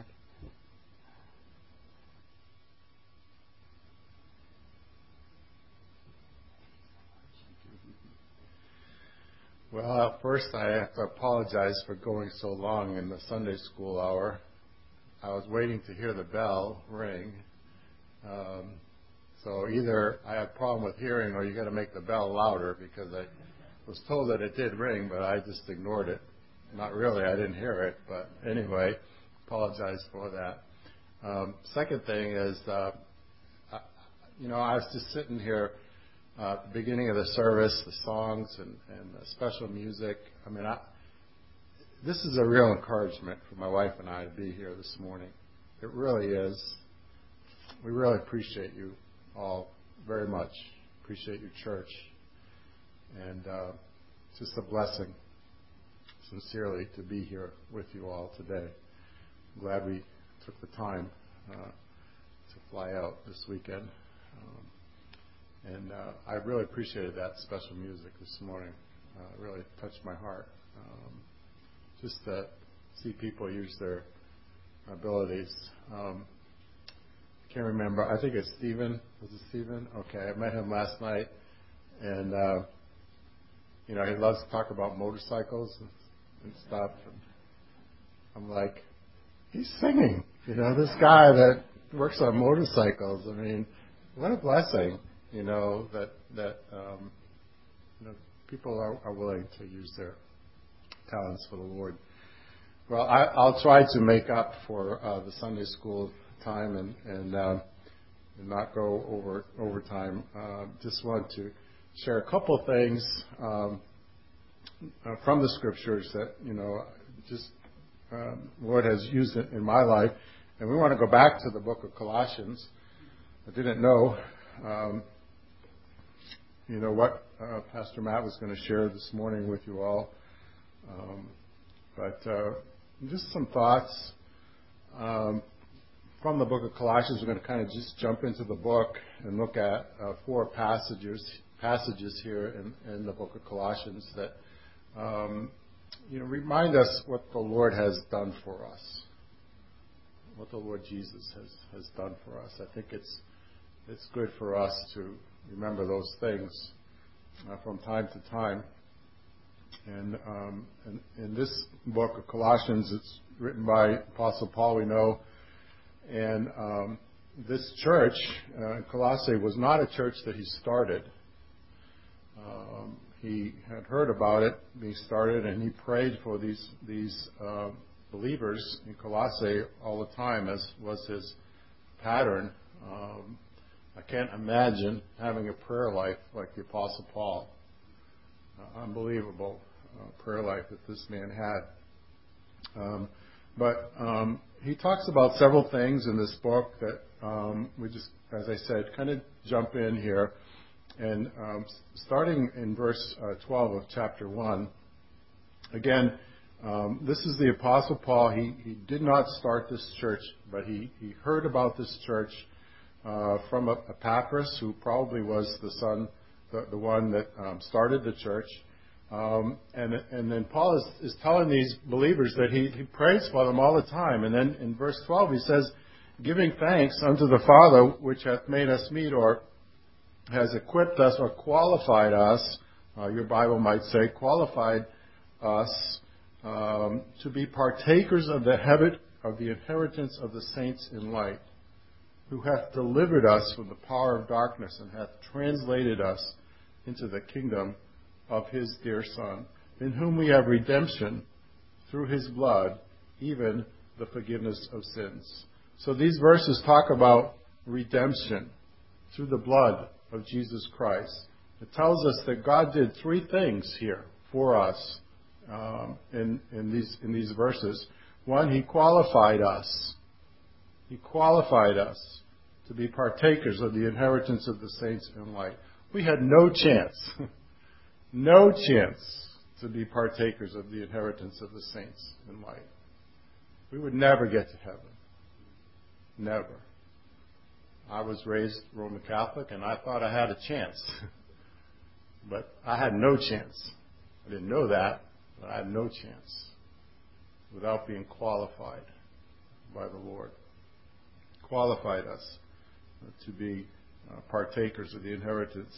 Well, first I have to apologize for going so long in the Sunday school hour. I was waiting to hear the bell ring. So either I had a problem with hearing or you got to make the bell louder, because I was told that it did ring, but I just ignored it. Not really, I didn't hear it, but anyway, apologize for that. Second thing is, I was just sitting here at the beginning of the service, the songs and the special music. I mean, this is a real encouragement for my wife and I to be here this morning. It really is. We really appreciate you all very much. Appreciate your church. And it's just a blessing, sincerely, to be here with you all today. I'm glad we took the time to fly out this weekend. And I really appreciated that special music this morning. It really touched my heart. Just to see people use their abilities. Can't remember. I think it's Stephen. Was it Stephen? Okay, I met him last night, and he loves to talk about motorcycles and stuff. And I'm like, he's singing. This guy that works on motorcycles. I mean, what a blessing. That people are willing to use their talents for the Lord. Well, I'll try to make up for the Sunday school time and not go over time. Just want to share a couple things from the scriptures that Lord has used it in my life, and we want to go back to the book of Colossians. I didn't know what Pastor Matt was going to share this morning with you all. But just some thoughts from the book of Colossians. We're going to kind of just jump into the book and look at 4 passages here in the book of Colossians that remind us what the Lord has done for us, what the Lord Jesus has done for us. I think it's good for us to remember those things from time to time. And in this book of Colossians, it's written by Apostle Paul, we know. And this church in Colossae was not a church that he started. He had heard about it being started, and he prayed for these believers in Colossae all the time, as was his pattern. I can't imagine having a prayer life like the Apostle Paul. Unbelievable prayer life that this man had. But he talks about several things in this book that we just, as I said, kind of jump in here. And starting in verse 12 of chapter 1, again, this is the Apostle Paul. He did not start this church, but he heard about this church from Epaphras, who probably was the son, the one that started the church. And then Paul is telling these believers that he prays for them all the time. And then in verse 12 he says, giving thanks unto the Father, which hath made us meet, or has equipped us or qualified us, your Bible might say, qualified us to be partakers of the inheritance of the saints in light, who hath delivered us from the power of darkness and hath translated us into the kingdom of his dear Son, in whom we have redemption through his blood, even the forgiveness of sins. So these verses talk about redemption through the blood of Jesus Christ. It tells us that God did 3 things here for us in these verses. One, he qualified us. He qualified us to be partakers of the inheritance of the saints in light. We had no chance. No chance to be partakers of the inheritance of the saints in light. We would never get to heaven. Never. I was raised Roman Catholic, and I thought I had a chance. But I had no chance. I didn't know that. But I had no chance without being qualified by the Lord. Qualified us to be partakers of the inheritance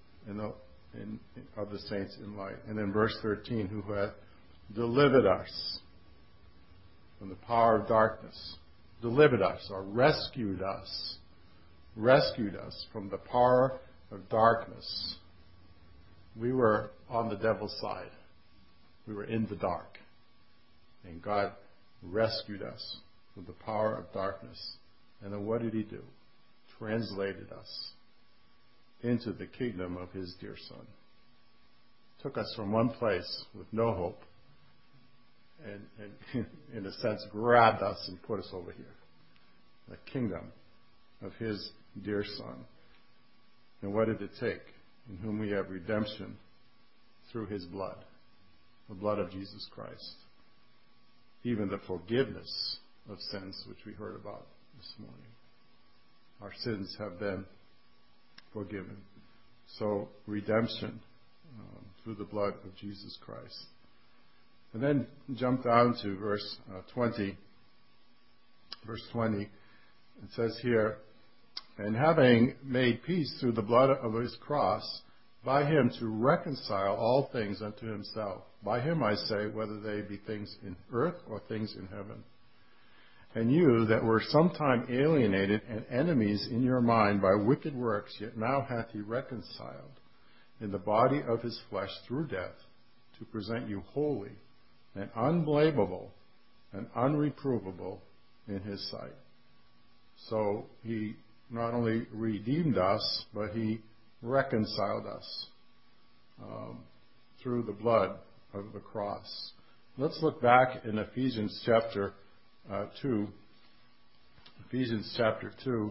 of the saints in light. And then verse 13, who hath delivered us from the power of darkness. Delivered us, or rescued us. Rescued us from the power of darkness. We were on the devil's side. We were in the dark. And God rescued us from the power of darkness. And then what did He do? Translated us into the kingdom of His dear Son. Took us from one place with no hope and in a sense grabbed us and put us over here. The kingdom of His dear Son. And what did it take? In whom we have redemption through His blood. The blood of Jesus Christ. Even the forgiveness of sins, which we heard about this morning. Our sins have been forgiven. So, redemption through the blood of Jesus Christ. And then jump down to verse 20. Verse 20, it says here, and having made peace through the blood of His cross, by Him to reconcile all things unto Himself. By Him, I say, whether they be things in earth or things in heaven. And you that were sometime alienated and enemies in your mind by wicked works, yet now hath He reconciled in the body of His flesh through death, to present you holy and unblameable and unreprovable in His sight. So He not only redeemed us, but He reconciled us through the blood of the cross. Let's look back in Ephesians chapter 2. Ephesians chapter 2.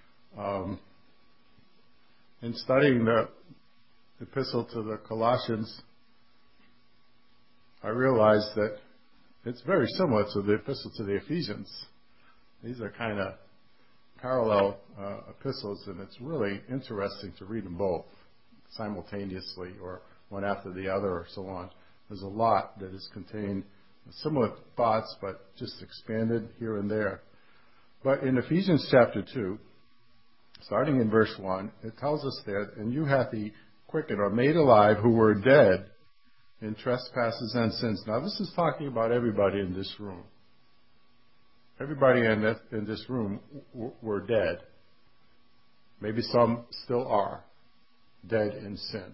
In studying the epistle to the Colossians, I realized that it's very similar to the epistle to the Ephesians. These are kind of parallel epistles, and it's really interesting to read them both simultaneously or one after the other or so on. There's a lot that is contained, similar thoughts, but just expanded here and there. But in Ephesians chapter 2, starting in verse 1, it tells us there, and you hath He quickened or made alive who were dead in trespasses and sins. Now this is talking about everybody in this room. Everybody in this room were dead. Maybe some still are dead in sin.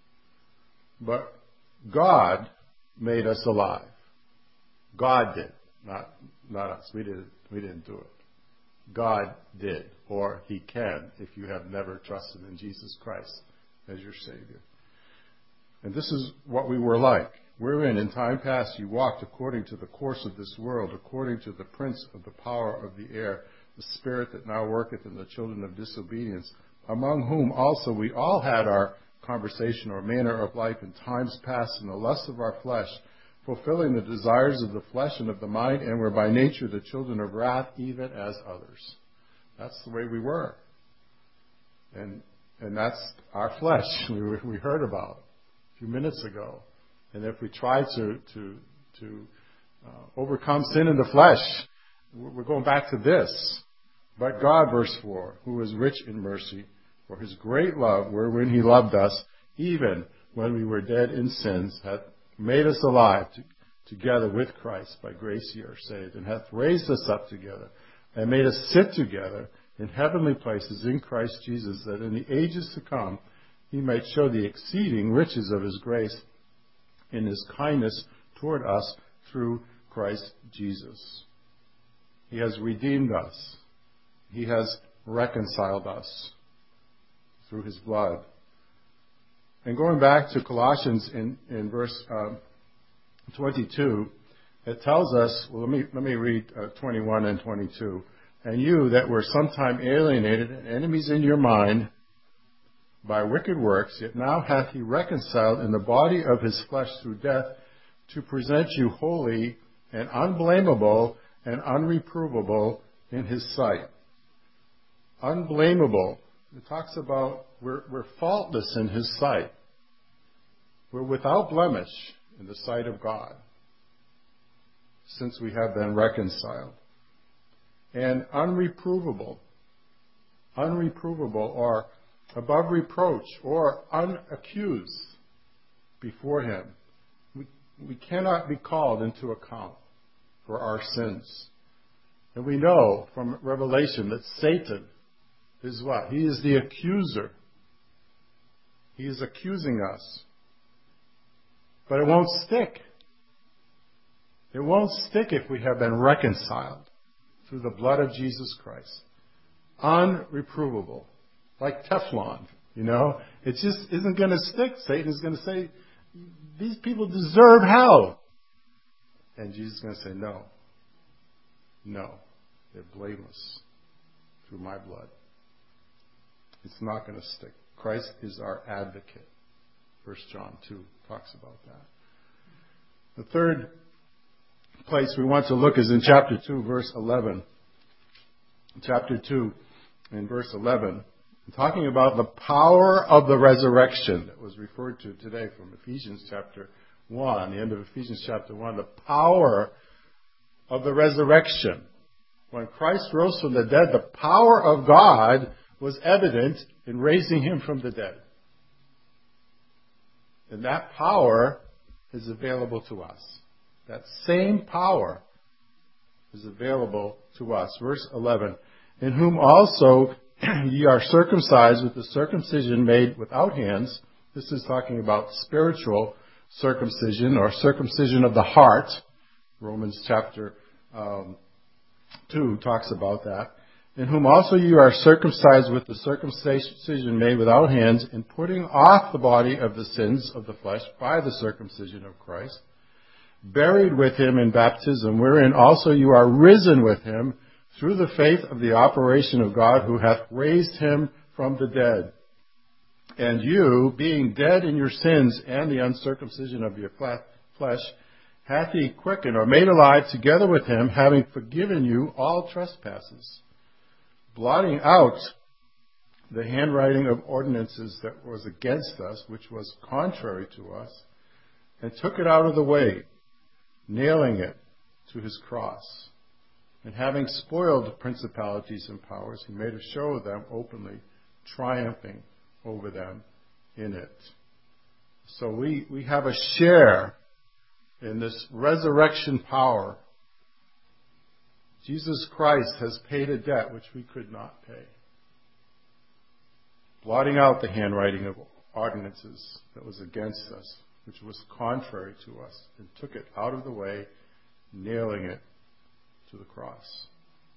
But God made us alive. God did, not us. We didn't do it. God did, or He can, if you have never trusted in Jesus Christ as your Savior. And this is what we were like. Wherein in time past you walked according to the course of this world, according to the prince of the power of the air, the spirit that now worketh in the children of disobedience, among whom also we all had our conversation or manner of life in times past in the lust of our flesh, fulfilling the desires of the flesh and of the mind, and were by nature the children of wrath, even as others. That's the way we were. And that's our flesh we heard about a few minutes ago. And if we try to overcome sin in the flesh, we're going back to this. But God, verse 4, who is rich in mercy, for His great love, wherein He loved us, even when we were dead in sins, hath made us alive together with Christ. By grace ye are saved, and hath raised us up together, and made us sit together in heavenly places in Christ Jesus, that in the ages to come He might show the exceeding riches of His grace in His kindness toward us through Christ Jesus. He has redeemed us. He has reconciled us through His blood. And going back to Colossians in verse 22, it tells us, well, let me read 21 and 22. And you that were sometime alienated and enemies in your mind by wicked works, yet now hath He reconciled in the body of His flesh through death, to present you holy and unblameable and unreprovable in His sight. Unblameable. It talks about we're faultless in His sight. We're without blemish in the sight of God, since we have been reconciled. And unreprovable or above reproach or unaccused before Him. We cannot be called into account for our sins. And we know from Revelation that Satan is what? He is the accuser. He is accusing us. But it won't stick. It won't stick if we have been reconciled through the blood of Jesus Christ. Unreprovable. Like Teflon, It just isn't going to stick. Satan is going to say, these people deserve hell. And Jesus is going to say, no. No. They're blameless through my blood. It's not going to stick. Christ is our advocate. 1 John 2 talks about that. The third place we want to look is in chapter 2, verse 11. Chapter 2, in verse 11, talking about the power of the resurrection that was referred to today from Ephesians chapter 1, the end of Ephesians chapter 1, the power of the resurrection. When Christ rose from the dead, the power of God was evident in raising Him from the dead. And that power is available to us. That same power is available to us. Verse 11, in whom also ye are circumcised with the circumcision made without hands. This is talking about spiritual circumcision or circumcision of the heart. Romans chapter 2 talks about that. In whom also you are circumcised with the circumcision made without hands, in putting off the body of the sins of the flesh by the circumcision of Christ, buried with Him in baptism, wherein also you are risen with Him through the faith of the operation of God, who hath raised Him from the dead. And you, being dead in your sins and the uncircumcision of your flesh, hath He quickened or made alive together with Him, having forgiven you all trespasses, blotting out the handwriting of ordinances that was against us, which was contrary to us, and took it out of the way, nailing it to His cross. And having spoiled the principalities and powers, He made a show of them openly, triumphing over them in it. So we have a share in this resurrection power. Jesus Christ has paid a debt which we could not pay, blotting out the handwriting of ordinances that was against us, which was contrary to us, and took it out of the way, nailing it to the cross.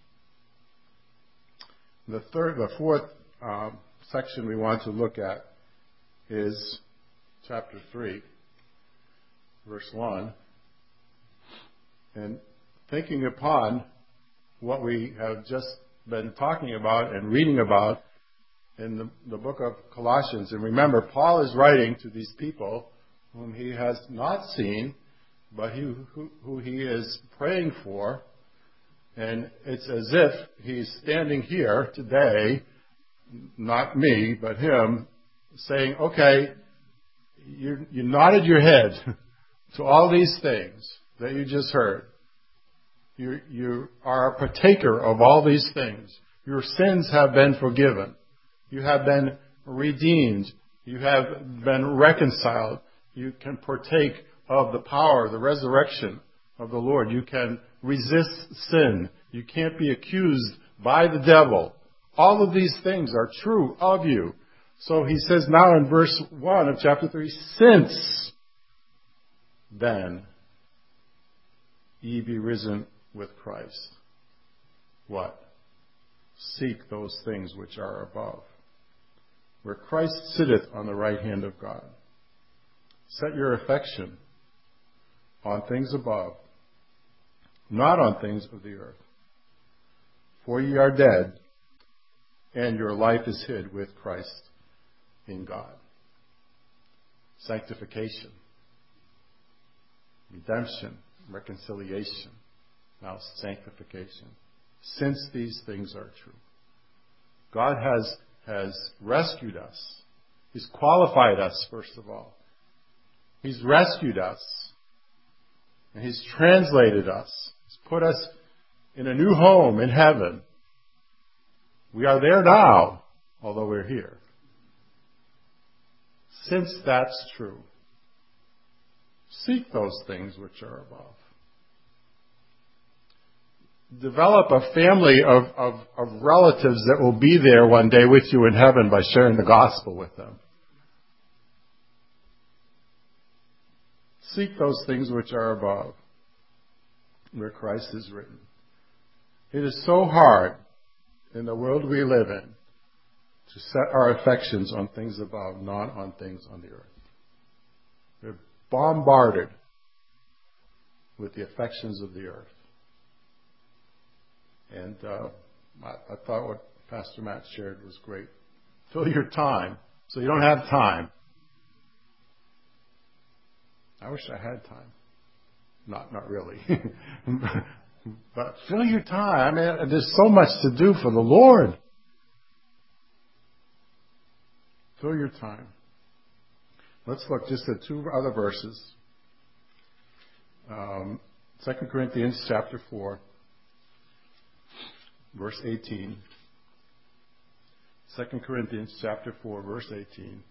The fourth section we want to look at is chapter 3, verse 1. And thinking upon what we have just been talking about and reading about in the book of Colossians. And remember, Paul is writing to these people whom he has not seen, but who he is praying for. And it's as if he's standing here today, not me, but him, saying, okay, you nodded your head to all these things that you just heard. You are a partaker of all these things. Your sins have been forgiven. You have been redeemed. You have been reconciled. You can partake of the power, the resurrection of the Lord. You can resist sin. You can't be accused by the devil. All of these things are true of you. So he says now in verse 1 of chapter 3, since then ye be risen with Christ. What? Seek those things which are above, where Christ sitteth on the right hand of God. Set your affection on things above, not on things of the earth. For ye are dead, and your life is hid with Christ in God. Sanctification, redemption, reconciliation, now sanctification. Since these things are true. God has rescued us. He's qualified us, first of all. He's rescued us. And He's translated us. He's put us in a new home in heaven. We are there now, although we're here. Since that's true, seek those things which are above. Develop a family of relatives that will be there one day with you in heaven by sharing the gospel with them. Seek those things which are above, where Christ is written. It is so hard in the world we live in to set our affections on things above, not on things on the earth. We're bombarded with the affections of the earth. And I thought what Pastor Matt shared was great. Fill your time so you don't have time. I wish I had time. Not really. But fill your time. I mean, there's so much to do for the Lord. Fill your time. Let's look just at two other verses. 2 Corinthians chapter 4, verse 18. 2 Corinthians chapter 4, verse 18.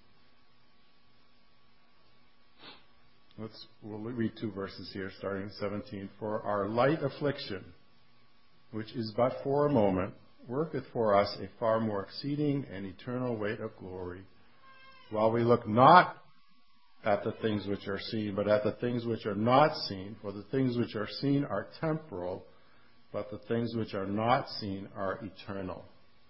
We'll read two verses here, starting in 17. For our light affliction, which is but for a moment, worketh for us a far more exceeding and eternal weight of glory, while we look not at the things which are seen, but at the things which are not seen. For the things which are seen are temporal, but the things which are not seen are eternal.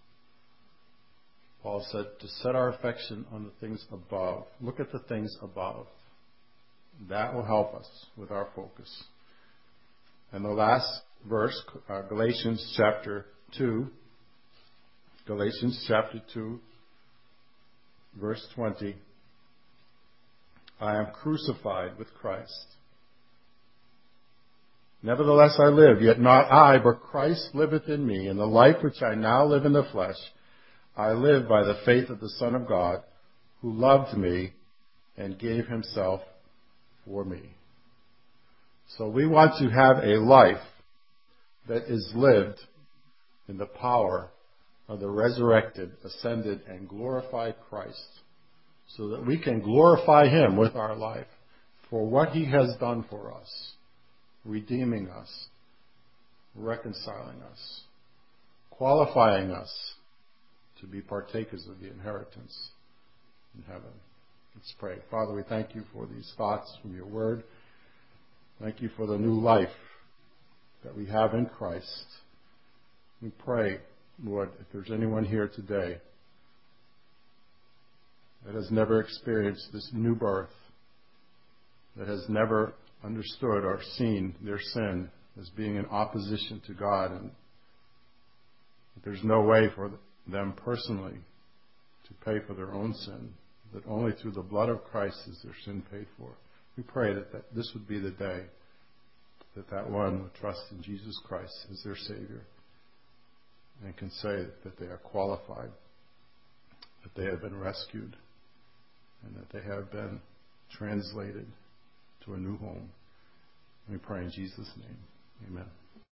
Paul said to set our affection on the things above. Look at the things above. That will help us with our focus. And the last verse, Galatians chapter 2. Galatians chapter 2, verse 20. I am crucified with Christ. Nevertheless I live, yet not I, but Christ liveth in me. And the life which I now live in the flesh, I live by the faith of the Son of God, who loved me and gave himself for me. So we want to have a life that is lived in the power of the resurrected, ascended, and glorified Christ, so that we can glorify Him with our life for what He has done for us, redeeming us, reconciling us, qualifying us to be partakers of the inheritance in heaven. Let's pray. Father, we thank you for these thoughts from your word. Thank you for the new life that we have in Christ. We pray, Lord, if there's anyone here today that has never experienced this new birth, that has never understood or seen their sin as being in opposition to God, and there's no way for them personally to pay for their own sin, that only through the blood of Christ is their sin paid for. We pray that this would be the day that one would trust in Jesus Christ as their Savior and can say that they are qualified, that they have been rescued, and that they have been translated to a new home. We pray in Jesus' name. Amen.